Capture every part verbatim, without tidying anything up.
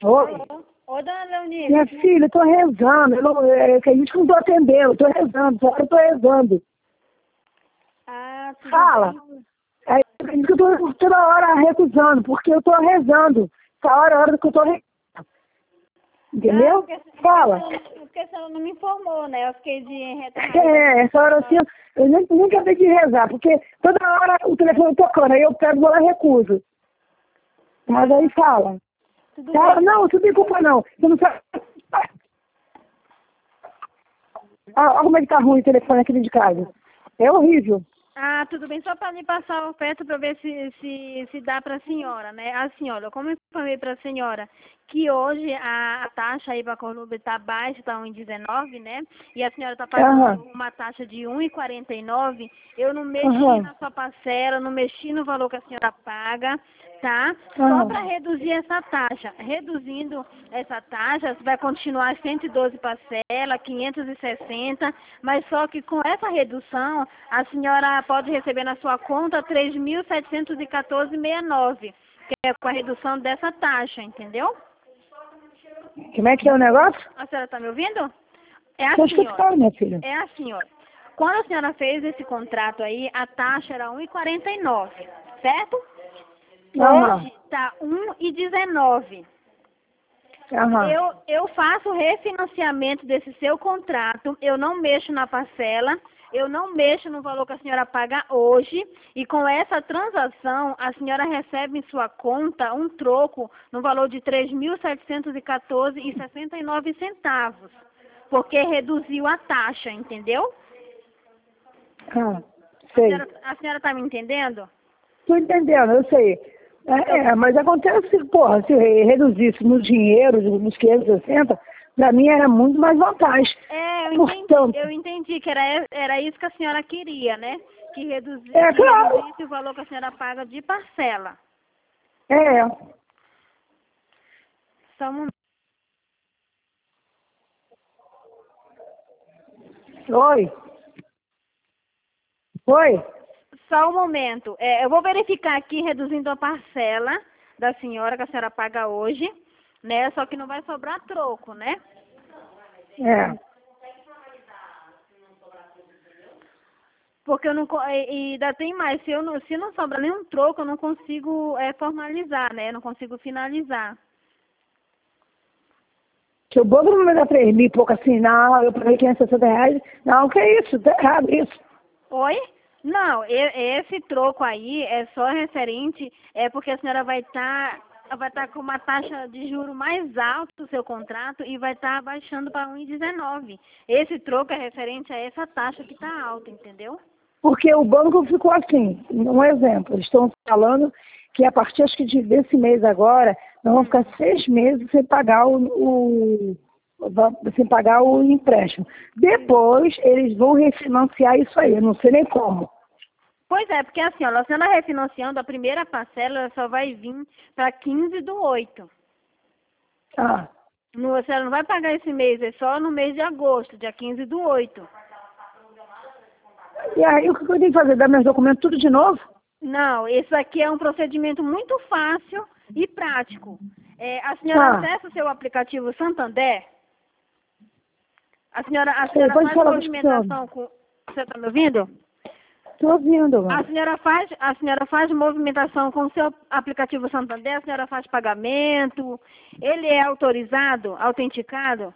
Oi. Alô? Oi, dona Leonir. Minha filha, eu tô rezando. Eu não, é, que a gente não tô atendendo. Eu tô rezando. Só eu tô rezando. Ah, tudo Fala. bem. É isso que eu tô toda hora recusando, porque eu tô rezando. Essa hora é a hora que eu tô rezando. Entendeu? Ah, porque, Fala. porque, você não, porque você não me informou, né? Eu fiquei de retornar. É, essa hora assim, eu nem, nunca tenho de rezar, porque toda hora o telefone tocando, aí eu pego e vou lá e recuso. Mas aí fala. Tudo Fala, bem. não, isso não tem culpa não. Você não sabe. Ah, olha como é que tá ruim o telefone aqui dentro de casa. É horrível. Ah, tudo bem. Só para me passar a oferta para ver se, se, se dá para a senhora, né? A senhora, como eu informei para a senhora que hoje a, a taxa aí para a Corlube está baixa, está um e dezenove, né? E a senhora está pagando Aham, uma taxa de um e quarenta e nove. Eu não mexi aham, na sua parcela, não mexi no valor que a senhora paga, tá? Só aham. para reduzir essa taxa. Reduzindo essa taxa, vai continuar cento e doze parcelas, quinhentos e sessenta, mas só que com essa redução, a senhora pode receber na sua conta três mil setecentos e quatorze vírgula sessenta e nove, que é com a redução dessa taxa, entendeu? Como é que é o negócio? A senhora está me ouvindo? É Tô assim, ó. escutando, minha filha. É assim, ó. Quando a senhora fez esse contrato aí, a taxa era um e quarenta e nove, certo? Aham, Hoje está um e dezenove. aham. Eu, eu faço o refinanciamento desse seu contrato, eu não mexo na parcela, eu não mexo no valor que a senhora paga hoje, e com essa transação, a senhora recebe em sua conta um troco no valor de três mil setecentos e quatorze reais e sessenta e nove centavos, porque reduziu a taxa, entendeu? Ah, A sei. senhora, a senhora está me entendendo? Tô entendendo, eu sei. É, Eu, é, mas acontece que, porra, se reduzisse no dinheiro, nos quinhentos e sessenta, pra mim era muito mais vantagem. é, eu entendi, Portanto, eu entendi que era, era isso que a senhora queria, né? Que, reduzi, é que claro. reduzisse o valor que a senhora paga de parcela. É. Só um, Oi. Oi. só um momento. É, eu vou verificar aqui, reduzindo a parcela da senhora que a senhora paga hoje, né? Só que não vai sobrar troco, né? É. Porque eu não co- e e ainda tem mais, se eu não, se não sobra nenhum troco, eu não consigo é, formalizar, né? Eu não consigo finalizar. Que o bobo não me dá três mil e pouco assim, não, eu paguei quinhentos e sessenta reais. Não, que isso, tá errado isso. Oi? Não, e- esse troco aí é só referente, é porque a senhora vai estar vai estar com uma taxa de juro mais alta do seu contrato e vai estar baixando para um e dezenove. Esse troco é referente a essa taxa que está alta, entendeu? Porque o banco ficou assim, um exemplo, eles estão falando que a partir acho que de, desse mês agora, nós vamos Hum. ficar seis meses sem pagar o, o- va- sem pagar o empréstimo. Depois eles vão refinanciar isso aí, eu não sei nem como. Pois é, porque assim, ó, a senhora refinanciando, a primeira parcela ela só vai vir para quinze do oito. Ah, No, a senhora não vai pagar esse mês, é só no mês de agosto, dia quinze do oito. e aí o que eu tenho que fazer? Dar meus documentos tudo de novo? Não, isso aqui é um procedimento muito fácil e prático. É, a senhora Ah, acessa o seu aplicativo Santander? A senhora, a sei, senhora pode faz falar, tô escutando. movimentação com... Você está me ouvindo? Tô ouvindo, A mano. senhora faz, a senhora faz movimentação com o seu aplicativo Santander, a senhora faz pagamento, ele é autorizado, autenticado?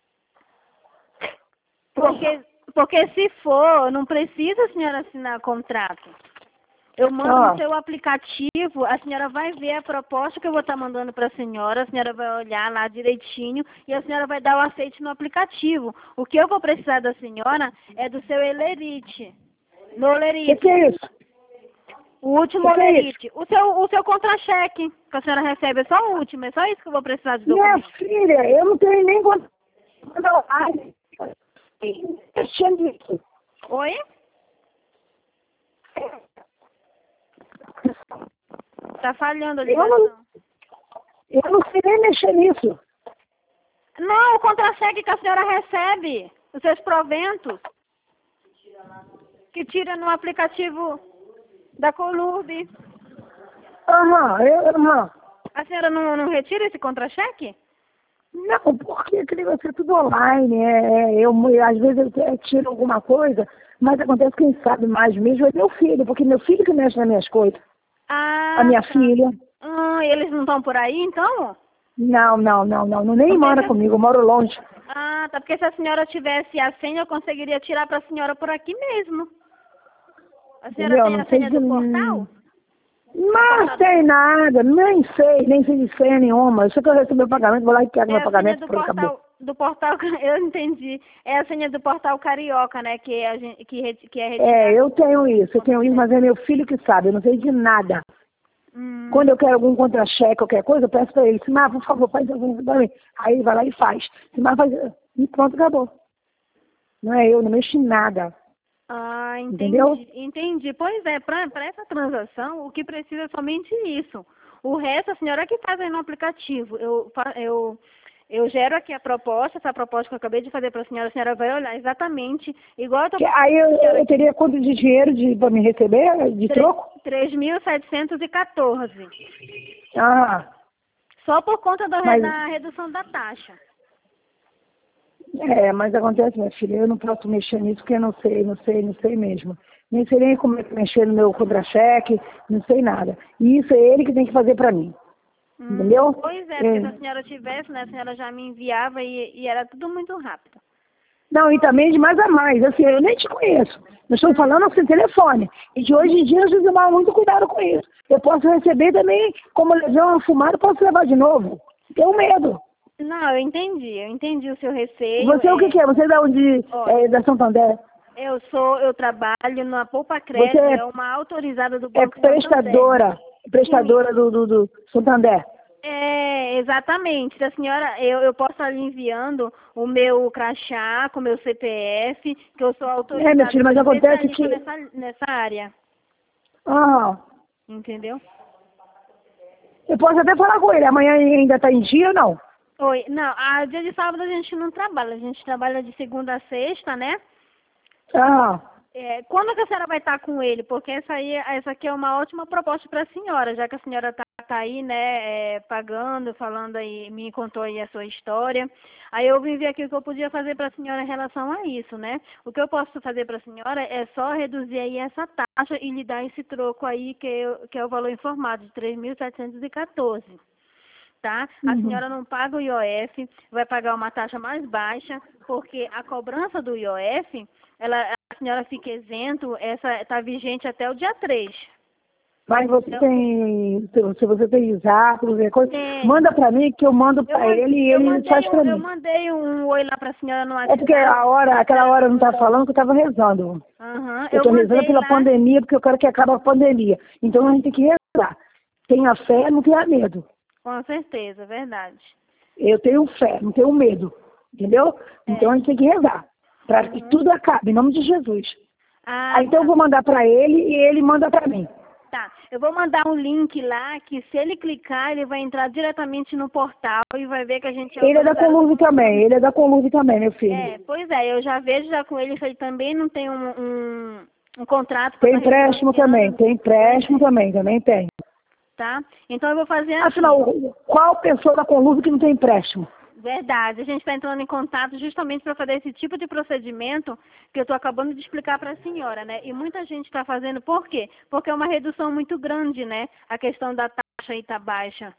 Porque, porque se for, não precisa a senhora assinar contrato. Eu mando no Ah, seu aplicativo, a senhora vai ver a proposta que eu vou estar mandando para a senhora, a senhora vai olhar lá direitinho e a senhora vai dar o aceite no aplicativo. O que eu vou precisar da senhora é do seu Elerite. No o que, que Olerite. é isso? O O último que, que é isso? Olerite. O seu, o seu contra-cheque que a senhora recebe é só o último, é só isso que eu vou precisar de Minha documento. filha, eu não tenho nem quando. Ai, mexendo nisso. Oi? Tá falhando a Eu não, ligação. eu não sei nem mexer nisso. Não, o contra-cheque que a senhora recebe, os seus proventos, que tira no aplicativo da Colurbe. Aham, eu, aham. A senhora não, não retira esse contra-cheque? Não, porque aquele negócio é tudo online. É, eu, às vezes eu, eu tiro alguma coisa, mas acontece que quem sabe mais mesmo é meu filho, porque meu filho que mexe nas minhas coisas. Ah, A minha tá. filha. Ah, eles não estão por aí, então? Não, não, não, não, não nem Porque mora se- comigo, eu moro longe. Ah, tá. Porque se a senhora tivesse a senha, eu conseguiria tirar para a senhora por aqui mesmo. A senhora Entendeu? tem Não a sei senha de... do portal? Mas tem nada, nem sei, nem sei de senha nenhuma. Eu sei que eu recebi o pagamento, vou lá e pego É meu a senha pagamento, do pronto, acabou. portal, do portal, eu entendi. É a senha do portal Carioca, né? Que, a gente, que, re- que é retirada. É, eu tenho isso, eu tenho isso, mas é meu filho que sabe, eu não sei de nada. Hum, Quando eu quero algum contra-cheque, qualquer coisa, eu peço pra ele, Simar, por favor, faz algum pra mim. Aí ele vai lá e faz. Simar faz, e pronto, acabou. Não é eu, não mexo em nada, Ah, entendeu? entendi. Entendi. Pois é, para essa transação, o que precisa é somente isso. O resto a senhora que faz aí no aplicativo. Eu, fa- eu, eu gero aqui a proposta, essa proposta que eu acabei de fazer para a senhora, a senhora vai olhar exatamente igual eu tô Que aí eu, fazendo eu teria quanto de dinheiro de, pra me receber, de troco? três mil setecentos e quatorze. Ah, Só por conta da, re- mas, da redução da taxa. é, mas acontece, minha filha, eu não posso mexer nisso porque eu não sei, não sei, não sei mesmo. Nem sei nem como é que mexer no meu contra-cheque, não sei nada. E isso é ele que tem que fazer pra mim, Hum, entendeu? pois é, porque se É. a senhora tivesse, né, a senhora já me enviava e, e era tudo muito rápido. Não, e também de mais a mais, assim, eu nem te conheço. Nós estamos falando assim, telefone. E de hoje em dia, nós temos que tomar muito cuidado com isso. Eu posso receber também, como eu levei uma fumada, posso levar de novo. Tenho medo. Não, eu entendi, eu entendi o seu receio. Você, o que, É, que é? Você é da onde? ó, É da Santander? eu sou, eu trabalho na Poupa Você Crédito, é, é uma autorizada do é Banco Santander. prestadora, Sim, prestadora do, do, do Santander. é, exatamente. Se a senhora, eu, eu posso estar lhe enviando o meu crachá com o meu C P F, que eu sou É, meu autorizada, filho, sou mas acontece especialista que... nessa, nessa área, Ah, entendeu? eu posso até falar com ele. Amanhã ainda está em dia ou não? Oi, não, a dia de sábado a gente não trabalha, a gente trabalha de segunda a sexta, né? Ah, É, quando que a senhora vai estar com ele? Porque essa, aí, essa aqui é uma ótima proposta para a senhora, já que a senhora está tá aí, né, é, pagando, falando aí, me contou aí a sua história. Aí eu vim ver aqui o que eu podia fazer para a senhora em relação a isso, né? O que eu posso fazer para a senhora é só reduzir aí essa taxa e lhe dar esse troco aí, que, eu, que é o valor informado, de três mil setecentos e quatorze. Tá? A uhum. senhora não paga o I O F, vai pagar uma taxa mais baixa, porque a cobrança do I O F, ela, a senhora fica isento, essa está vigente até o dia três. Mas você Então, tem, se você tem exato, qualquer coisa, tenho. manda pra mim que eu mando Eu, pra man- ele e eu, ele faz mandei um, pra eu mim. mandei um oi lá para a senhora no É porque WhatsApp. a hora, aquela hora eu não tá falando que eu tava rezando. Aham, Eu eu tô rezando mandei pela lá, pandemia, porque eu quero que acabe a pandemia. Então a gente tem que rezar. Tenha fé, não tenha medo. com certeza, verdade. Eu tenho fé, não tenho medo. Entendeu? Então a É. gente tem que rezar. Pra que Uhum. tudo acabe, em nome de Jesus. Ah, Aí então eu tá. vou mandar pra ele e ele manda pra mim. Tá, eu vou mandar um link lá que se ele clicar, ele vai entrar diretamente no portal e vai ver que a gente é Ele é da autorizado. Conluve também, ele é da Conluve também, meu filho. É, pois é, eu já vejo já com ele que ele também não tem um, um, um contrato para Tem estar empréstimo também, refinanciando, tem empréstimo também, também tem. tá? Então eu vou fazer assim. Afinal, qual pessoa da Conluve que não tem empréstimo? Verdade, a gente está entrando em contato justamente para fazer esse tipo de procedimento que eu estou acabando de explicar para a senhora, né? E muita gente está fazendo por quê? Porque é uma redução muito grande, né? A questão da taxa aí tá baixa.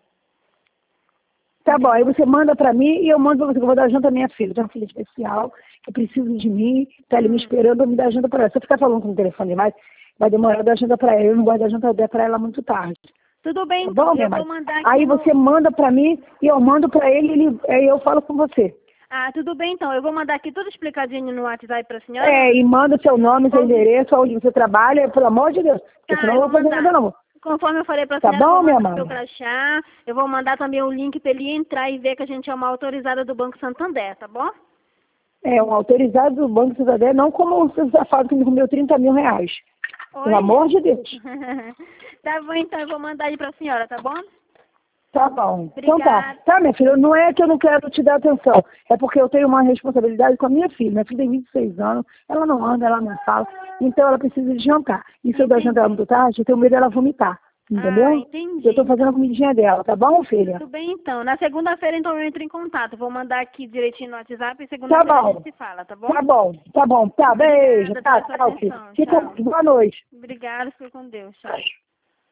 Tá bom, aí você manda pra mim e eu mando pra você, que eu vou dar janta à minha filha. Tem uma filha especial que precisa de mim, tá ali me Hum. esperando, eu me dar janta pra ela. Se eu ficar falando com o telefone demais, vai demorar eu dar janta pra ela. Eu não gosto de dar janta pra ela muito tarde. Tudo bem, Tá então, bom, eu minha vou mãe? mandar aqui Aí no... você manda pra mim e eu mando pra ele, ele aí eu falo com você. Ah, tudo bem, então, eu vou mandar aqui tudo explicadinho no WhatsApp para a senhora. É, e manda seu nome, seu Conforme- endereço, onde você trabalha, pelo amor de Deus. Porque Tá, senão eu eu não vou vou fazer mandar. nada não. Conforme eu falei para a Tá senhora, eu bom, vou minha mandar mãe? meu crachá, eu vou mandar também o link para ele entrar e ver que a gente é uma autorizada do Banco Santander, tá bom? É, um autorizado do Banco Santander, não como o safado que me comeu trinta mil reais. Oi? Pelo amor de Deus. Tá bom, então, eu vou mandar aí para a senhora, tá bom? Tá bom. Então tá. Obrigada. Tá, minha filha, não é que eu não quero te dar atenção. É porque eu tenho uma responsabilidade com a minha filha. Minha filha tem vinte e seis anos, ela não anda, ela não fala. Então ela precisa de jantar. E se eu der jantar muito tarde, eu tenho medo dela vomitar. Entendeu? Ah, entendi. Eu tô fazendo a comidinha dela, tá bom, filha? Tudo bem, então. Na segunda-feira, então, eu entro em contato. Vou mandar aqui direitinho no WhatsApp e segunda-feira Tá a bom. gente se fala, tá bom? Tá bom, tá bom. Tá, beijo. Obrigada Tá, pela sua tchau, filho. atenção. Fica, Tchau. boa noite. Obrigada, fica com Deus. Tchau.